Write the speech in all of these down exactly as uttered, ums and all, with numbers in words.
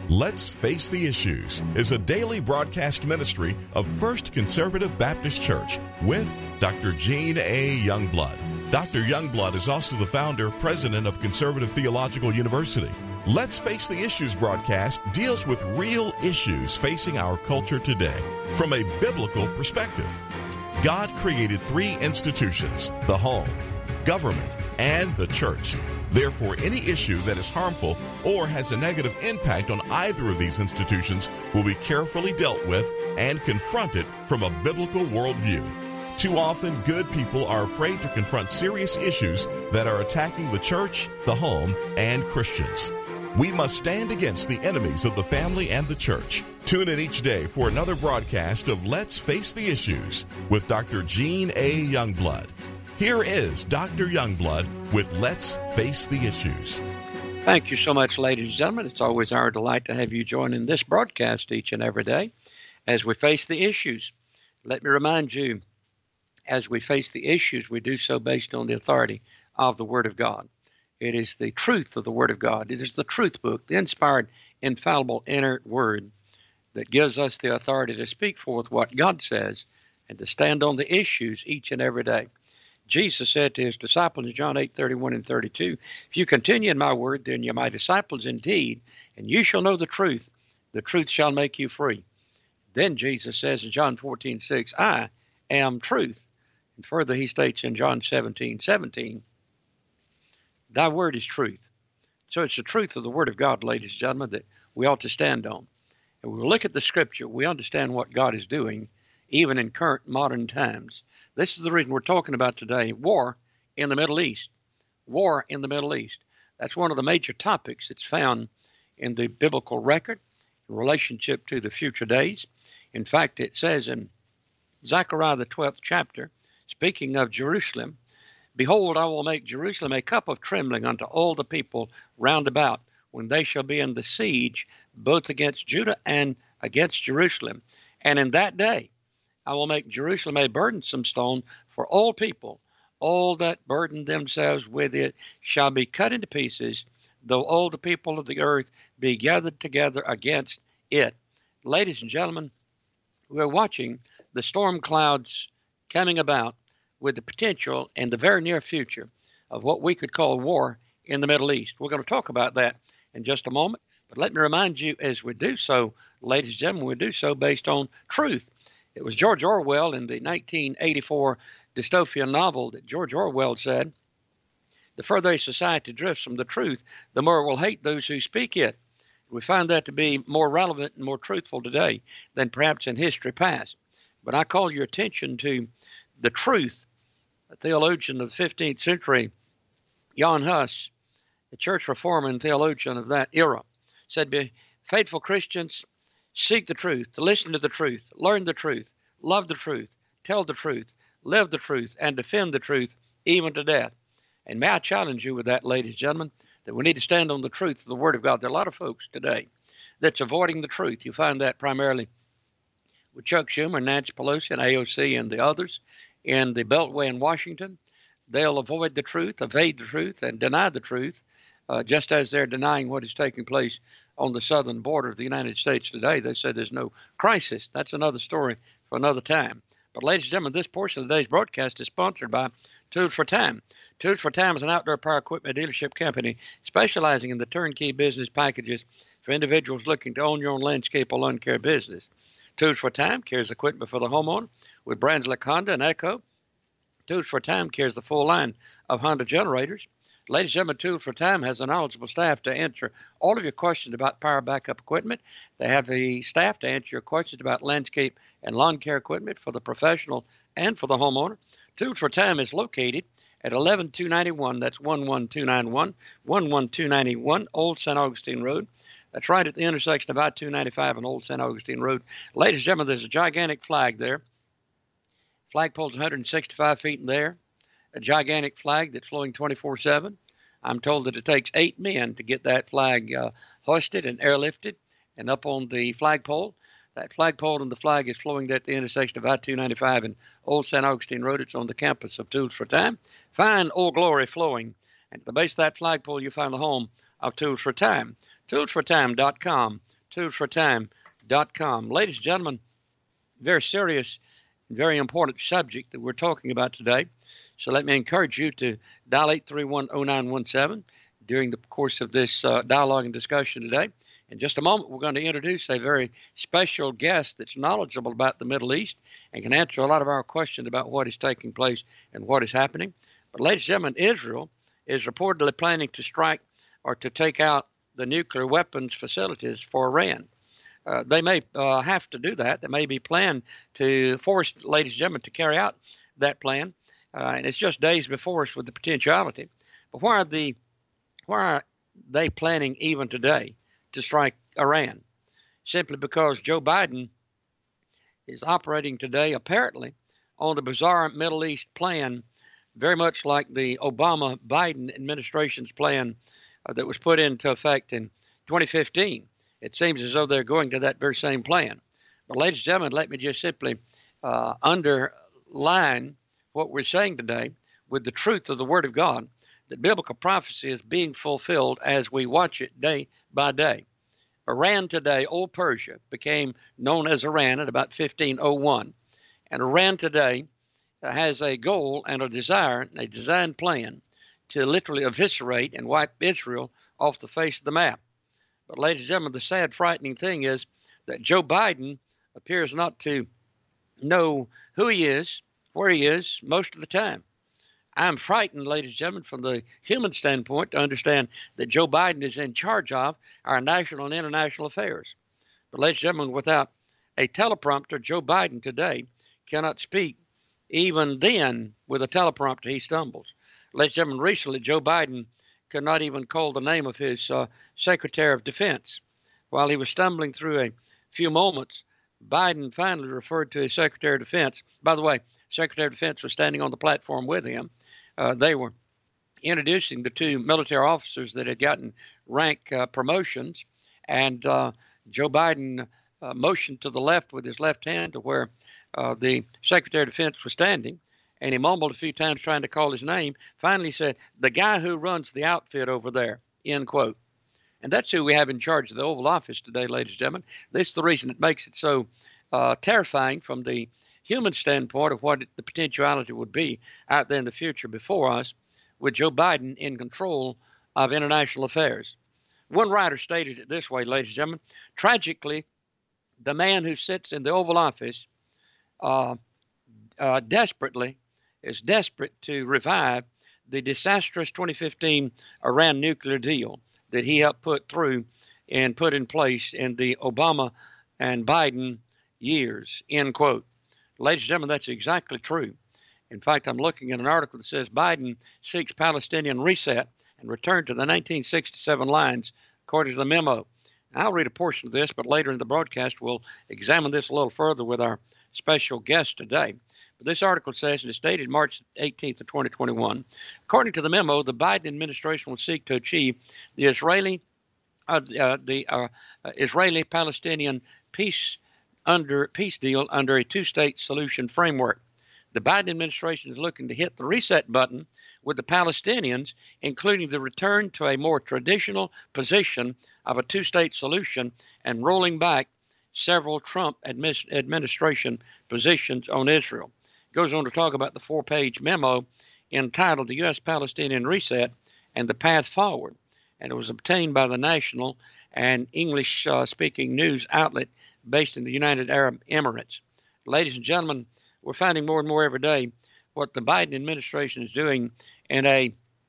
Let's Face the Issues is a daily broadcast ministry of First Conservative Baptist Church with Doctor Gene A. Youngblood. Doctor Youngblood is also the founder, president of Conservative Theological University. Let's Face the Issues broadcast deals with real issues facing our culture today from a biblical perspective. God created three institutions: the home, government, and the church. Therefore, any issue that is harmful or has a negative impact on either of these institutions will be carefully dealt with and confronted from a biblical worldview. Too often, good people are afraid to confront serious issues that are attacking the church, the home, and Christians. We must stand against the enemies of the family and the church. Tune in each day for another broadcast of Let's Face the Issues with Doctor Gene A. Youngblood. Here is Doctor Youngblood with Let's Face the Issues. Thank you so much, ladies and gentlemen. It's always our delight to have you join in this broadcast each and every day as we face the issues. Let me remind you, as we face the issues, we do so based on the authority of the Word of God. It is the truth of the Word of God. It is the truth book, the inspired, infallible, inerrant Word that gives us the authority to speak forth what God says and to stand on the issues each and every day. Jesus said to his disciples in John eight, thirty-one and thirty-two, "If you continue in my word, then you're my disciples indeed, and you shall know the truth. The truth shall make you free." Then Jesus says in John fourteen, six, "I am truth." And further he states in John seventeen, seventeen, "Thy word is truth." So it's the truth of the Word of God, ladies and gentlemen, that we ought to stand on. And when we look at the Scripture, we understand what God is doing, even in current modern times. This is the reason we're talking about today, war in the Middle East. War in the Middle East. That's one of the major topics that's found in the biblical record in relationship to the future days. In fact, it says in Zechariah the twelfth chapter, speaking of Jerusalem, "Behold, I will make Jerusalem a cup of trembling unto all the people round about, when they shall be in the siege, both against Judah and against Jerusalem. And in that day I will make Jerusalem a burdensome stone for all people. All that burden themselves with it shall be cut into pieces, though all the people of the earth be gathered together against it." Ladies and gentlemen, we're watching the storm clouds coming about with the potential in the very near future of what we could call war in the Middle East. We're going to talk about that in just a moment. But let me remind you, as we do so, ladies and gentlemen, we do so based on truth. It was George Orwell in the nineteen eighty-four dystopian novel that George Orwell said, "The further a society drifts from the truth, the more it will hate those who speak it." We find that to be more relevant and more truthful today than perhaps in history past. But I call your attention to the truth. A theologian of the fifteenth century, Jan Hus, a church reformer and theologian of that era, said, "Be faithful Christians, seek the truth, to listen to the truth, learn the truth, love the truth, tell the truth, live the truth, and defend the truth, even to death." And may I challenge you with that, ladies and gentlemen, that we need to stand on the truth of the Word of God. There are a lot of folks today that's avoiding the truth. You find that primarily with Chuck Schumer, Nancy Pelosi, and A O C, and the others in the Beltway in Washington. They'll avoid the truth, evade the truth, and deny the truth, uh, just as they're denying what is taking place on the southern border of the United States today. They say there's no crisis. That's another story for another time. But ladies and gentlemen, this portion of today's broadcast is sponsored by Tools for Time. Tools for Time is an outdoor power equipment dealership company specializing in the turnkey business packages for individuals looking to own your own landscape or lawn care business. Tools for Time carries equipment for the homeowner with brands like Honda and Echo. Tools for Time carries the full line of Honda generators. Ladies and gentlemen, Tools for Time has a knowledgeable staff to answer all of your questions about power backup equipment. They have the staff to answer your questions about landscape and lawn care equipment for the professional and for the homeowner. Tools for Time is located at eleven two ninety-one, that's one one two nine one, one one two nine one Old Saint Augustine Road. That's right at the intersection of I two ninety-five and Old Saint Augustine Road. Ladies and gentlemen, there's a gigantic flag there. Flagpole's one hundred sixty-five feet in there. A gigantic flag that's flowing twenty-four seven. I'm told that it takes eight men to get that flag uh, hoisted and airlifted and up on the flagpole. That flagpole and the flag is flowing there at the intersection of I two ninety-five and Old Saint Augustine Road. It's on the campus of Tools for Time. Find Old Glory flowing. And at the base of that flagpole, you find the home of Tools for Time. tools for time dot com. tools for time dot com. Ladies and gentlemen, very serious, very important subject that we're talking about today. So let me encourage you to dial eight three one, oh nine one seven during the course of this uh, dialogue and discussion today. In just a moment, we're going to introduce a very special guest that's knowledgeable about the Middle East and can answer a lot of our questions about what is taking place and what is happening. But ladies and gentlemen, Israel is reportedly planning to strike or to take out the nuclear weapons facilities for Iran. Uh, they may uh, have to do that. They may be planning to force, ladies and gentlemen, to carry out that plan. Uh, and it's just days before us with the potentiality. But why are the why are they planning even today to strike Iran? Simply because Joe Biden is operating today apparently on the bizarre Middle East plan, very much like the Obama-Biden administration's plan uh, that was put into effect in twenty fifteen. It seems as though they're going to that very same plan. But ladies and gentlemen, let me just simply uh, underline what we're saying today with the truth of the Word of God, that biblical prophecy is being fulfilled as we watch it day by day. Iran today, old Persia, became known as Iran at about fifteen oh one. And Iran today has a goal and a desire, a design plan to literally eviscerate and wipe Israel off the face of the map. But ladies and gentlemen, the sad, frightening thing is that Joe Biden appears not to know who he is, where he is most of the time. I'm frightened, ladies and gentlemen, from the human standpoint to understand that Joe Biden is in charge of our national and international affairs. But ladies and gentlemen, without a teleprompter, Joe Biden today cannot speak. Even then, with a teleprompter, he stumbles. Ladies and gentlemen, recently Joe Biden could not even call the name of his uh, Secretary of Defense. While he was stumbling through a few moments, Biden finally referred to his Secretary of Defense. By the way, Secretary of Defense was standing on the platform with him. Uh, they were introducing the two military officers that had gotten rank uh, promotions, and uh, Joe Biden uh, motioned to the left with his left hand to where uh, the Secretary of Defense was standing, and he mumbled a few times trying to call his name. Finally said, "The guy who runs the outfit over there," end quote. And that's who we have in charge of the Oval Office today, ladies and gentlemen. This is the reason it makes it so uh, terrifying from the human standpoint of what the potentiality would be out there in the future before us with Joe Biden in control of international affairs. One writer stated it this way, ladies and gentlemen: tragically, the man who sits in the Oval Office uh, uh, desperately is desperate to revive the disastrous twenty fifteen Iran nuclear deal that he helped put through and put in place in the Obama and Biden years, end quote. Ladies and gentlemen, that's exactly true. In fact, I'm looking at an article that says Biden seeks Palestinian reset and return to the nineteen sixty-seven lines, according to the memo. I'll read a portion of this, but later in the broadcast, we'll examine this a little further with our special guest today. But this article says, and it's dated March eighteenth of twenty twenty-one, according to the memo, the Biden administration will seek to achieve the Israeli, uh, uh, the uh, uh, Israeli-Palestinian peace under peace deal under a two-state solution framework. The Biden administration is looking to hit the reset button with the Palestinians, including the return to a more traditional position of a two-state solution and rolling back several Trump administ- administration positions on Israel. It goes on to talk about the four-page memo entitled The U S Palestinian Reset and the Path Forward, and it was obtained by the national and English-speaking uh, news outlet based in the United Arab Emirates. Ladies and gentlemen, we're finding more and more every day what the Biden administration is doing in a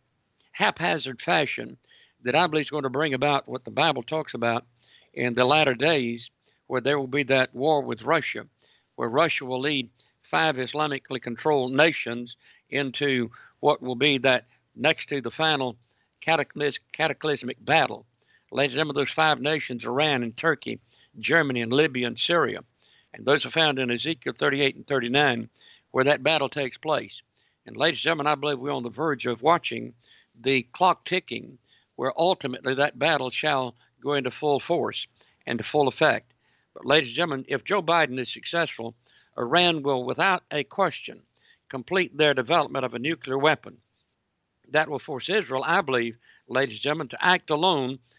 haphazard fashion that I believe is going to bring about what the Bible talks about in the latter days, where there will be that war with Russia, where Russia will lead five Islamically controlled nations into what will be that next to the final cataclys- cataclysmic battle. Ladies and gentlemen, those five nations, Iran and Turkey, Germany and Libya and Syria. And those are found in Ezekiel thirty-eight and thirty-nine, where that battle takes place. And ladies and gentlemen, I believe we're on the verge of watching the clock ticking, where ultimately that battle shall go into full force and to full effect. But ladies and gentlemen, if Joe Biden is successful, Iran will, without a question, complete their development of a nuclear weapon. That will force Israel, I believe, ladies and gentlemen, to act alone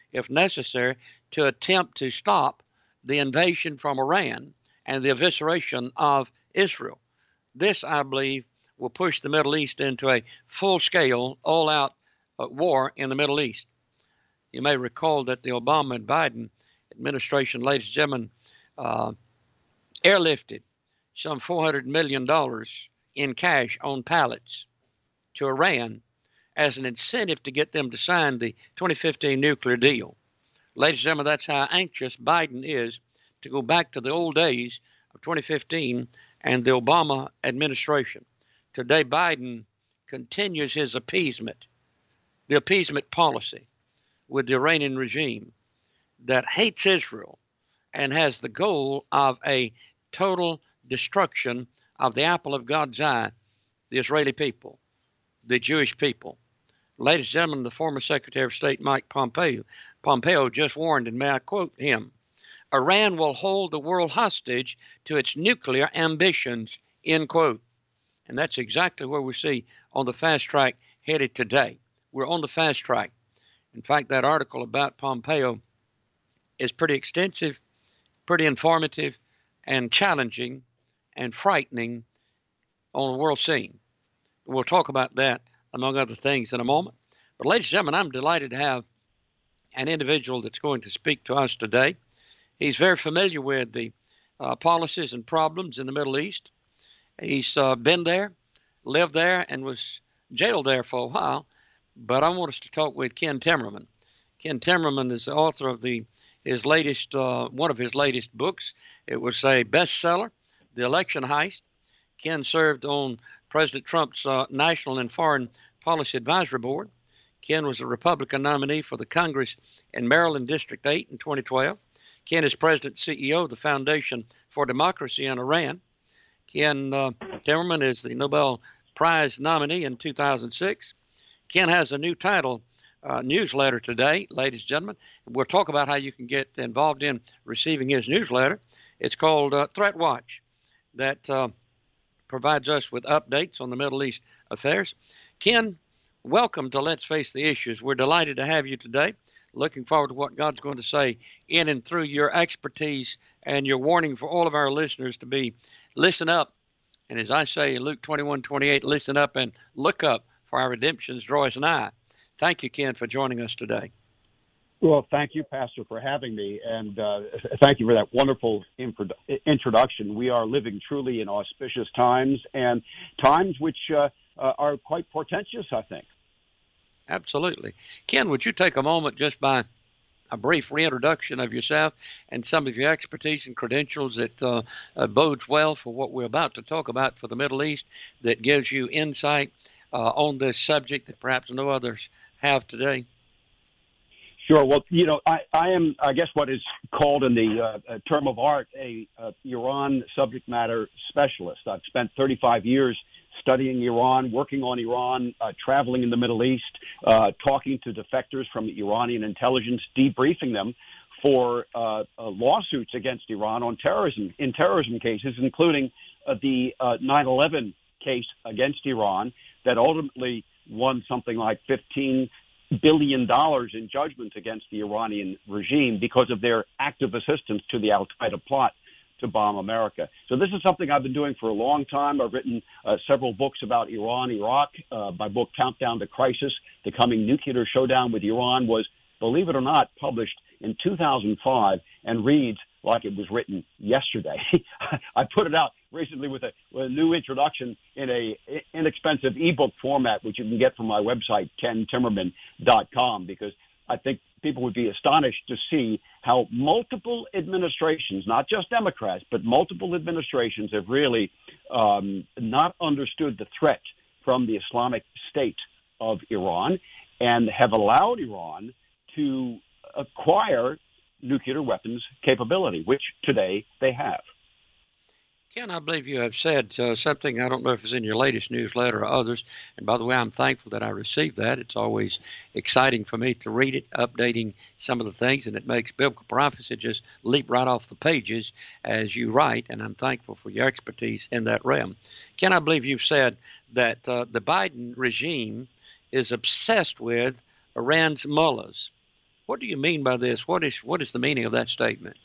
if necessary, to attempt to stop the invasion from Iran and the evisceration of Israel. This, I believe, will push the Middle East into a full-scale, all-out uh, war in the Middle East. You may recall that the Obama and Biden administration, ladies and gentlemen, uh, airlifted some four hundred million dollars in cash on pallets to Iran as an incentive to get them to sign the twenty fifteen nuclear deal. Ladies and gentlemen, that's how anxious Biden is to go back to the old days of twenty fifteen and the Obama administration. Today, Biden continues his appeasement, the appeasement policy with the Iranian regime that hates Israel and has the goal of a total destruction of the apple of God's eye, the Israeli people, the Jewish people. Ladies and gentlemen, the former Secretary of State Mike Pompeo, Pompeo just warned, and may I quote him, Iran will hold the world hostage to its nuclear ambitions, end quote. And that's exactly where we see on the fast track headed today. We're on the fast track. In fact, that article about Pompeo is pretty extensive, pretty informative, and challenging and frightening on the world scene. We'll talk about that, among other things, in a moment. But ladies and gentlemen, I'm delighted to have an individual that's going to speak to us today. He's very familiar with the uh, policies and problems in the Middle East. He's uh, been there, lived there, and was jailed there for a while. But I want us to talk with Ken Timmerman. Ken Timmerman is the author of the his latest uh, one of his latest books. It was a bestseller, The Election Heist. Ken served on President Trump's uh, National and Foreign Policy Advisory Board. Ken was a Republican nominee for the Congress in Maryland District eight in twenty twelve. Ken is President and C E O of the Foundation for Democracy in Iran. Ken uh, Timmerman is the Nobel Prize nominee in two thousand six. Ken has a new title uh, newsletter today, ladies and gentlemen. We'll talk about how you can get involved in receiving his newsletter. It's called uh, Threat Watch, that uh, provides us with updates on the Middle East affairs. Ken, welcome to Let's Face the Issues. We're delighted to have you today. Looking forward to what God's going to say in and through your expertise and your warning for all of our listeners to be listen up. And as I say, Luke twenty-one twenty-eight, listen up and look up, for our redemption's draweth nigh. Thank you, Ken, for joining us today. Well, thank you, Pastor, for having me, and uh, thank you for that wonderful impro- introduction. We are living truly in auspicious times, and times which uh, uh, are quite portentous, I think. Absolutely. Ken, would you take a moment just by a brief reintroduction of yourself and some of your expertise and credentials that uh, uh, bodes well for what we're about to talk about for the Middle East, that gives you insight uh, on this subject that perhaps no others have today? Sure. Well, you know, I, I am, I guess, what is called in the uh, term of art a uh, Iran subject matter specialist. I've spent thirty-five years studying Iran, working on Iran, uh, traveling in the Middle East, uh, talking to defectors from Iranian intelligence, debriefing them for uh, uh, lawsuits against Iran on terrorism, in terrorism cases, including uh, the uh, nine eleven case against Iran that ultimately won something like fifteen billion dollars in judgments against the Iranian regime because of their active assistance to the al-Qaeda plot to bomb America. So this is something I've been doing for a long time. I've written uh, several books about Iran, Iraq. Uh, my book, Countdown to Crisis, The Coming Nuclear Showdown with Iran, was, believe it or not, published in two thousand five and reads like it was written yesterday. I put it out recently with a, with a new introduction in a inexpensive ebook format, which you can get from my website, ken timmerman dot com, because I think people would be astonished to see how multiple administrations, not just Democrats, but multiple administrations have really um, not understood the threat from the Islamic State of Iran and have allowed Iran to acquire nuclear weapons capability, which today they have. Ken, I believe you have said uh, something, I don't know if it's in your latest newsletter or others, and by the way, I'm thankful that I received that. It's always exciting for me to read it, updating some of the things, and it makes biblical prophecy just leap right off the pages as you write, and I'm thankful for your expertise in that realm. Ken, I believe you've said that uh, the Biden regime is obsessed with Iran's mullahs, What do you mean by this? What is what is the meaning of that statement?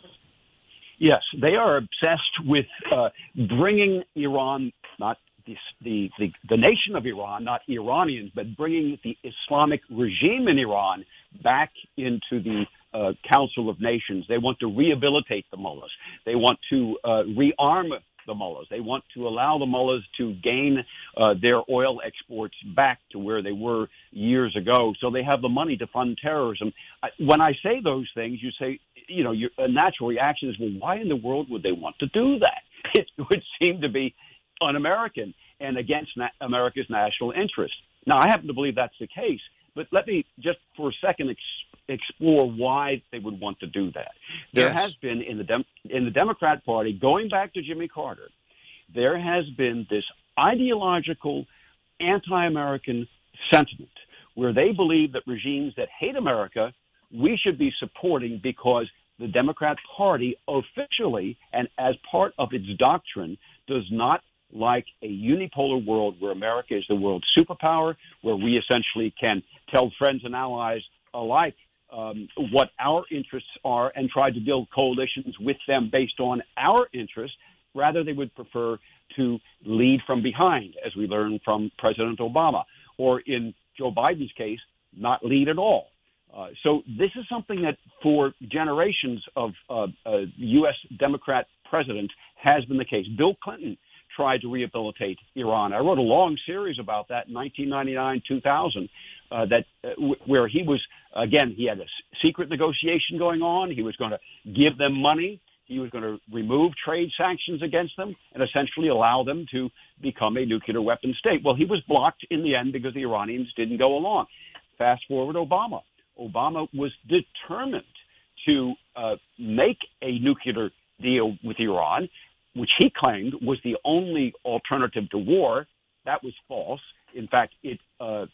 Yes, they are obsessed with uh, bringing Iran, not the, the, the, the nation of Iran, not Iranians, but bringing the Islamic regime in Iran back into the uh, Council of Nations. They want to rehabilitate the mullahs. They want to uh, rearm the mullahs. They want to allow the mullahs to gain uh, their oil exports back to where they were years ago. So they have the money to fund terrorism. When I say those things, you say, you know, your a natural reaction is, well, why in the world would they want to do that? It would seem to be un-American and against na- America's national interest. Now, I happen to believe that's the case, but let me just for a second ex- explore why they would want to do that. There Yes. has been in the Dem- in the Democrat Party, going back to Jimmy Carter, there has been this ideological anti-American sentiment where they believe that regimes that hate America we should be supporting because the Democrat Party officially and as part of its doctrine does not like a unipolar world where America is the world superpower, where we essentially can tell friends and allies alike um, what our interests are and try to build coalitions with them based on our interests. Rather, they would prefer to lead from behind, as we learned from President Obama, or in Joe Biden's case, not lead at all. Uh, so this is something that for generations of uh, uh, U S Democrat presidents has been the case. Bill Clinton tried to rehabilitate Iran. I wrote a long series about that in nineteen ninety-nine, two thousand, uh, that uh, w- where he was, again, he had a s- secret negotiation going on. He was going to give them money. He was going to remove trade sanctions against them and essentially allow them to become a nuclear weapon state. Well, he was blocked in the end because the Iranians didn't go along. Fast forward Obama. Obama was determined to uh, make a nuclear deal with Iran, which he claimed was the only alternative to war. That was false. In fact, it, uh,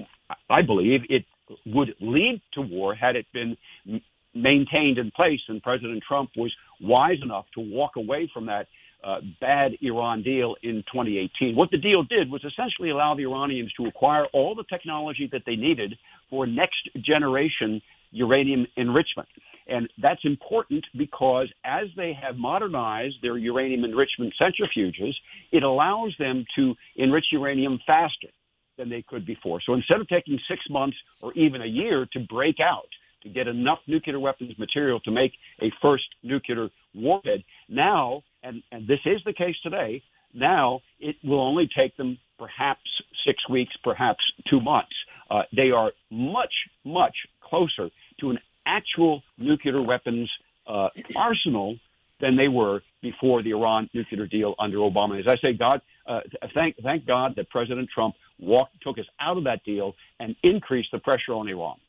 I believe it would lead to war had it been maintained in place, and President Trump was wise enough to walk away from that uh, bad Iran deal in twenty eighteen. What the deal did was essentially allow the Iranians to acquire all the technology that they needed for next generation uranium enrichment. And that's important because as they have modernized their uranium enrichment centrifuges, it allows them to enrich uranium faster than they could before. So instead of taking six months or even a year to break out, to get enough nuclear weapons material to make a first nuclear warhead, now, and, and this is the case today, now it will only take them perhaps six weeks, perhaps two months. Uh, they are much, much closer to an actual nuclear weapons uh, arsenal than they were before the Iran nuclear deal under Obama. As I say, God, uh, thank thank God that President Trump walked, took us out of that deal and increased the pressure on Iran.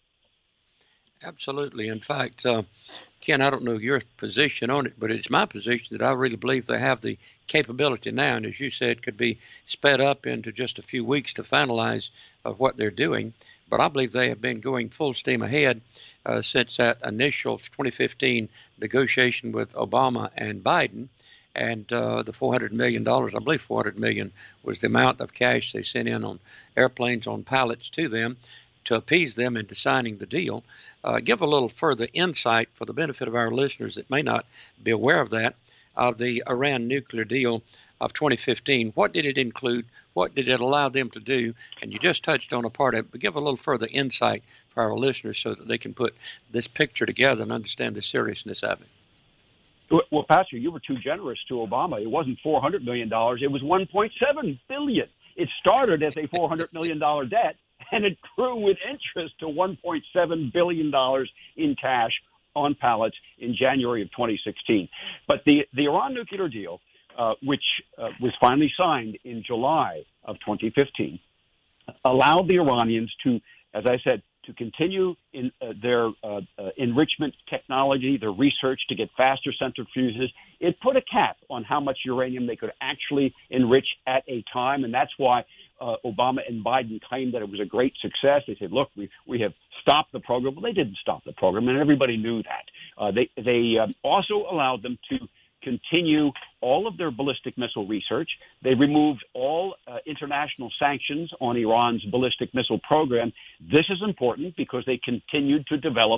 Absolutely. In fact, uh, Ken, I don't know your position on it, but it's my position that I really believe they have the capability now, and as you said, could be sped up into just a few weeks to finalize uh, what they're doing. But I believe they have been going full steam ahead uh, since that initial twenty fifteen negotiation with Obama and Biden. And uh, the four hundred million dollars, I believe four hundred million dollars was the amount of cash they sent in on airplanes, on pallets to them to appease them into signing the deal. Uh, give a little further insight for the benefit of our listeners that may not be aware of that, of the Iran nuclear deal of twenty fifteen. What did it include? What did it allow them to do? And you just touched on a part of it, but give a little further insight for our listeners so that they can put this picture together and understand the seriousness of it. Well, Pastor, you were too generous to Obama. It wasn't four hundred million dollars. It was one point seven billion dollars. It started as a four hundred million dollars debt, and it grew with interest to one point seven billion dollars in cash on pallets in January of twenty sixteen. But the, the Iran nuclear deal, uh, which uh, was finally signed in July of twenty fifteen, allowed the Iranians to, as I said, to continue in uh, their uh, uh, enrichment technology, their research to get faster centrifuges. It put a cap on how much uranium they could actually enrich at a time, and that's why uh, Obama and Biden claimed that it was a great success. They said, look, we, we have stopped the program. Well, they didn't stop the program, and everybody knew that. Uh, they they um, also allowed them to continue all of their ballistic missile research. They removed all uh, international sanctions on Iran's ballistic missile program. This is important because they continued to develop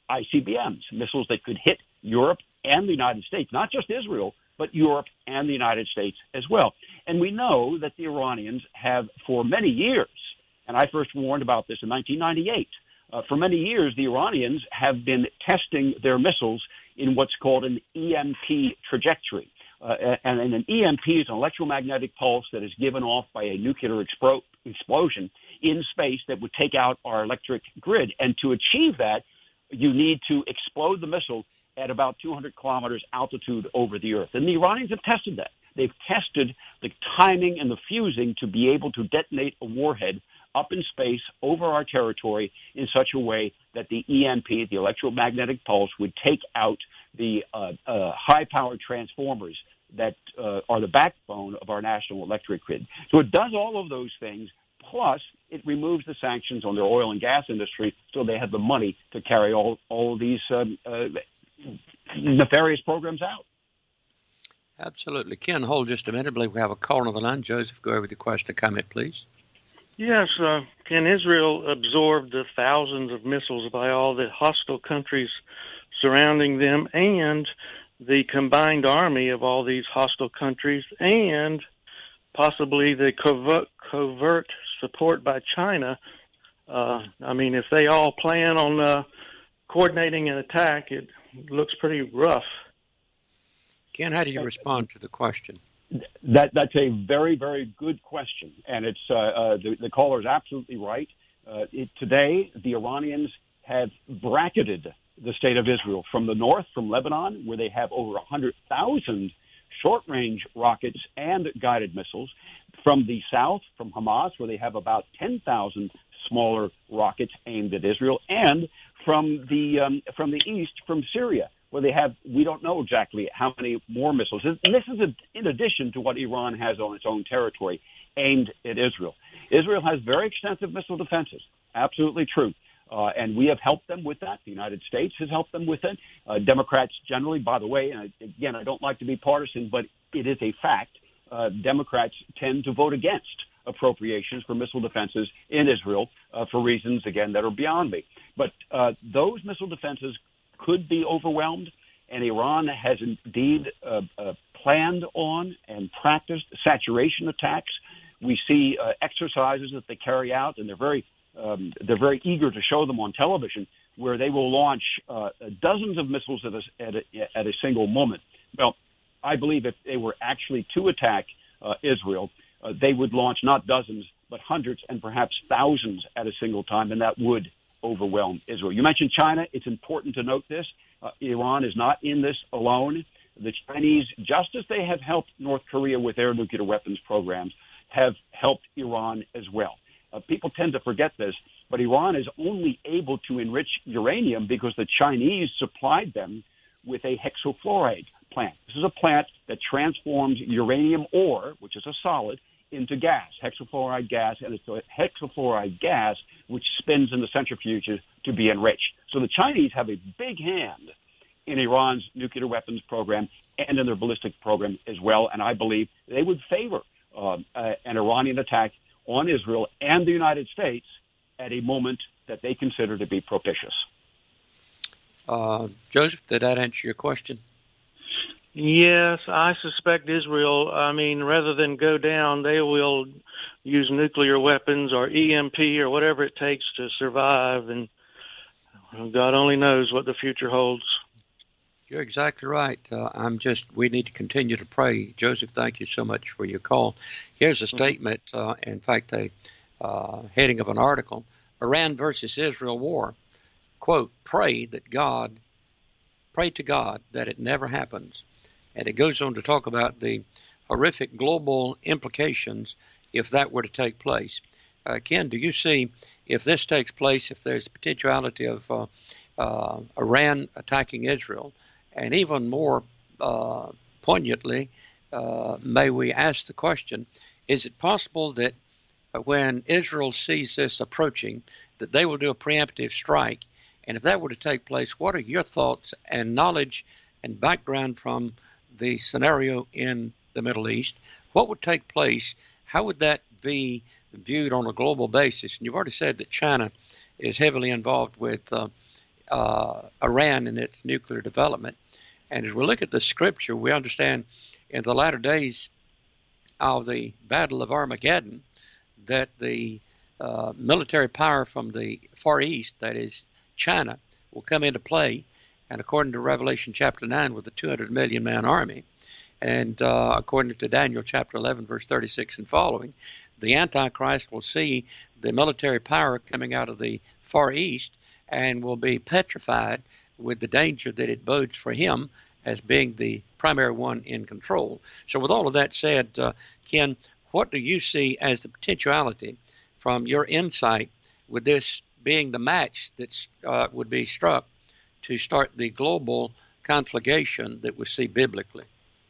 I C B Ms, missiles that could hit Europe and the United States, not just Israel, but Europe and the United States as well. And we know that the Iranians have, for many years, and I first warned about this in nineteen ninety-eight, uh, for many years the Iranians have been testing their missiles in what's called an E M P trajectory. Uh, and, and an E M P is an electromagnetic pulse that is given off by a nuclear expro- explosion in space that would take out our electric grid. And to achieve that, you need to explode the missile at about two hundred kilometers altitude over the Earth. And the Iranians have tested that. They've tested the timing and the fusing to be able to detonate a warhead up in space over our territory in such a way that the E M P, the electromagnetic pulse, would take out the uh, uh, high-powered transformers that uh, are the backbone of our national electric grid. So it does all of those things, plus it removes the sanctions on their oil and gas industry so they have the money to carry all, all of these um, uh, nefarious programs out. Absolutely. Ken, hold just a minute. I believe we have a call on the line. Joseph, go over the question or comment, please. Yes, uh, can Israel absorb the thousands of missiles by all the hostile countries surrounding them and the combined army of all these hostile countries and possibly the covert, covert support by China? Uh, I mean, if they all plan on uh, coordinating an attack, it looks pretty rough. Ken, how do you respond to the question? That that's a very, very good question, and it's uh, uh, the, the caller is absolutely right. Uh, it, today, the Iranians have bracketed the state of Israel from the north, from Lebanon, where they have over one hundred thousand short-range rockets and guided missiles, from the south, from Hamas, where they have about ten thousand smaller rockets aimed at Israel, and from the um, from the east, from Syria, where they have, we don't know exactly how many more missiles. And this is a, in addition to what Iran has on its own territory aimed at Israel. Israel has very extensive missile defenses, absolutely true. Uh, and we have helped them with that. The United States has helped them with it. Uh, Democrats generally, by the way, and I, again, I don't like to be partisan, but it is a fact, uh, Democrats tend to vote against appropriations for missile defenses in Israel uh, for reasons, again, that are beyond me. But uh, those missile defenses could be overwhelmed, and Iran has indeed uh, uh, planned on and practiced saturation attacks. We see uh, exercises that they carry out, and they're very um, they're very eager to show them on television, where they will launch uh, dozens of missiles at a, at a, at a single moment. Well, I believe if they were actually to attack uh, Israel, uh, they would launch not dozens, but hundreds and perhaps thousands at a single time, and that would overwhelm Israel. You mentioned China. It's important to note this. Uh, Iran is not in this alone. The Chinese, just as they have helped North Korea with their nuclear weapons programs, have helped Iran as well. Uh, people tend to forget this, but Iran is only able to enrich uranium because the Chinese supplied them with a hexafluoride plant. This is a plant that transforms uranium ore, which is a solid, into gas, hexafluoride gas, and it's a hexafluoride gas which spins in the centrifuges to be enriched. So the Chinese have a big hand in Iran's nuclear weapons program and in their ballistic program as well, and I believe they would favor uh, uh, an Iranian attack on Israel and the United States at a moment that they consider to be propitious. Uh, Joseph, did that answer your question? Yes, I suspect Israel, I mean, rather than go down, they will use nuclear weapons or E M P or whatever it takes to survive, and God only knows what the future holds. You're exactly right. Uh, I'm just, we need to continue to pray. Joseph, thank you so much for your call. Here's a statement, uh, in fact, a uh, heading of an article, Iran versus Israel war. Quote, pray that God, pray to God that it never happens. And it goes on to talk about the horrific global implications if that were to take place. Uh, Ken, do you see, if this takes place, if there's potentiality of uh, uh, Iran attacking Israel, and even more uh, poignantly, uh, may we ask the question, is it possible that when Israel sees this approaching, that they will do a preemptive strike? And if that were to take place, what are your thoughts and knowledge and background from the scenario in the Middle East? What would take place? How would that be viewed on a global basis? And you've already said that China is heavily involved with uh, uh, Iran and its nuclear development. And as we look at the scripture, we understand in the latter days of the Battle of Armageddon that the uh, military power from the Far East, that is China, will come into play. And according to Revelation chapter nine, with a two hundred million man army, and uh, according to Daniel chapter eleven, verse thirty-six and following, the Antichrist will see the military power coming out of the Far East and will be petrified with the danger that it bodes for him as being the primary one in control. So with all of that said, uh, Ken, what do you see as the potentiality from your insight with this being the match that uh, would be struck to start the global conflagration that we see biblically?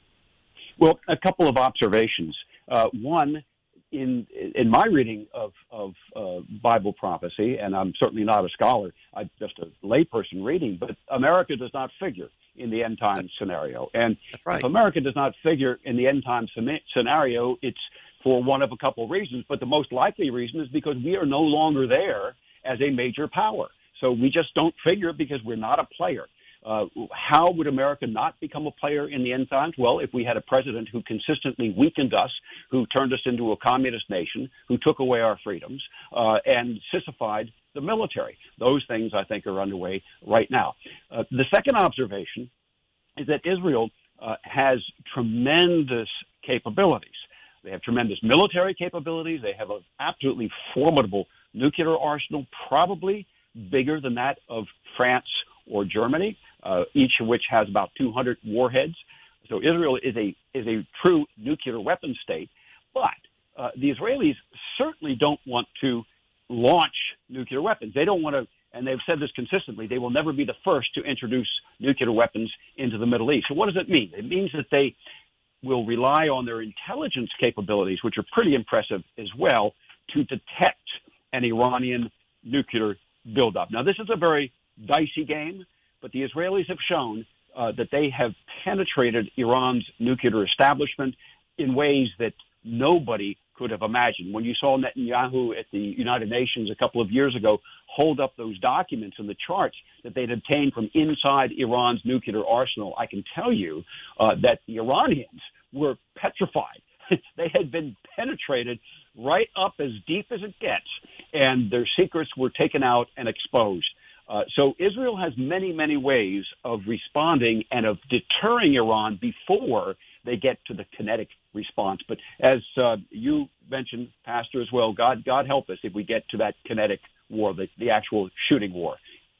Well, a couple of observations. Uh, one, in in my reading of, of uh, Bible prophecy, and I'm certainly not a scholar, I'm just a layperson reading, but America does not figure in the end time scenario. And That's right. If America does not figure in the end time scenario, it's for one of a couple of reasons, but the most likely reason is because we are no longer there as a major power. So we just don't figure because we're not a player. Uh, how would America not become a player in the end times? Well, if we had a president who consistently weakened us, who turned us into a communist nation, who took away our freedoms, uh, and sissified the military. Those things, I think, are underway right now. Uh, the second observation is that Israel uh, has tremendous capabilities. They have tremendous military capabilities. They have an absolutely formidable nuclear arsenal, probably bigger than that of France or Germany, uh, each of which has about two hundred warheads. So Israel is a is a true nuclear weapon state. But uh, the Israelis certainly don't want to launch nuclear weapons. They don't want to, and they've said this consistently, they will never be the first to introduce nuclear weapons into the Middle East. So what does it mean? It means that they will rely on their intelligence capabilities, which are pretty impressive as well, to detect an Iranian nuclear buildup. Now, this is a very dicey game, but the Israelis have shown uh, that they have penetrated Iran's nuclear establishment in ways that nobody could have imagined. When you saw Netanyahu at the United Nations a couple of years ago hold up those documents and the charts that they'd obtained from inside Iran's nuclear arsenal, I can tell you uh, that the Iranians were petrified. They had been penetrated right up as deep as it gets, and their secrets were taken out and exposed. Uh, so Israel has many, many ways of responding and of deterring Iran before they get to the kinetic response. But as uh, you mentioned, Pastor, as well, God, God help us if we get to that kinetic war, the, the actual shooting war.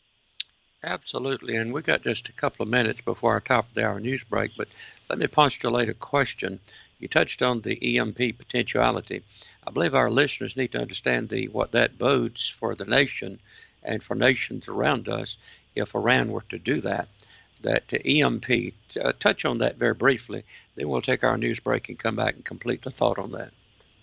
Absolutely, and we got just a couple of minutes before our top of the hour news break, but let me postulate a question. You touched on the E M P potentiality. I believe our listeners need to understand the what that bodes for the nation and for nations around us if Iran were to do that. That to E M P, uh, touch on that very briefly, then we'll take our news break and come back and complete the thought on that.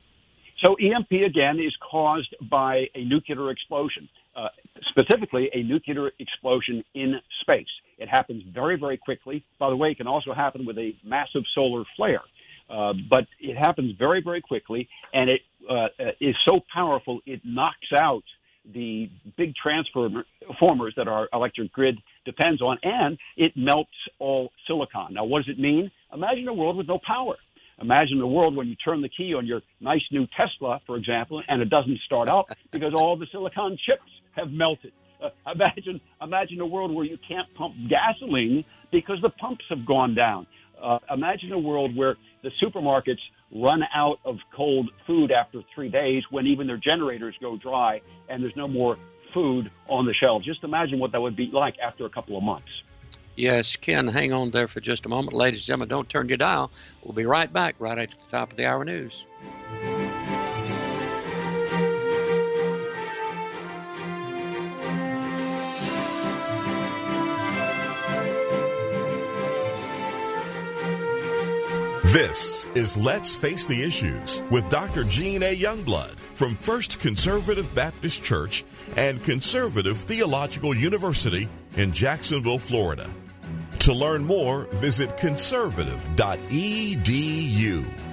So E M P, again, is caused by a nuclear explosion, uh, specifically a nuclear explosion in space. It happens very, very quickly. By the way, it can also happen with a massive solar flare. Uh, but it happens very, very quickly, and it uh, is so powerful it knocks out the big transformers that our electric grid depends on, and it melts all silicon. Now, what does it mean? Imagine a world with no power. Imagine a world when you turn the key on your nice new Tesla, for example, and it doesn't start up because all the silicon chips have melted. Uh, imagine, imagine a world where you can't pump gasoline because the pumps have gone down. Uh, imagine a world where the supermarkets run out of cold food after three days when even their generators go dry and there's no more food on the shelves. Just imagine what that would be like after a couple of months. Yes, Ken, hang on there for just a moment. Ladies and gentlemen, don't turn your dial. We'll be right back right at the top of the hour news. This is Let's Face the Issues with Doctor Gene A. Youngblood from First Conservative Baptist Church and Conservative Theological University in Jacksonville, Florida. To learn more, visit conservative dot e d u.